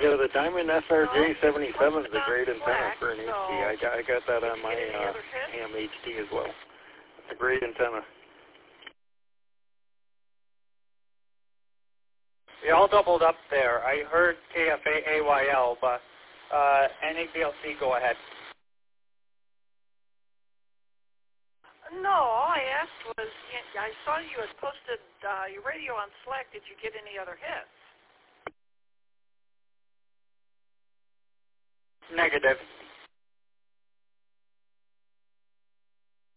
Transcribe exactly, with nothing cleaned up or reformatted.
Yeah, the Diamond S R J seventy-seven is a great antenna for an H D. I got, I got that on my uh, Ham H D as well. It's a great antenna. We all doubled up there. I heard K F A A Y L, but uh, N A B L C, go ahead. No, all I asked was, I saw you had posted uh, your radio on Slack. Did you get any other hits? Negative.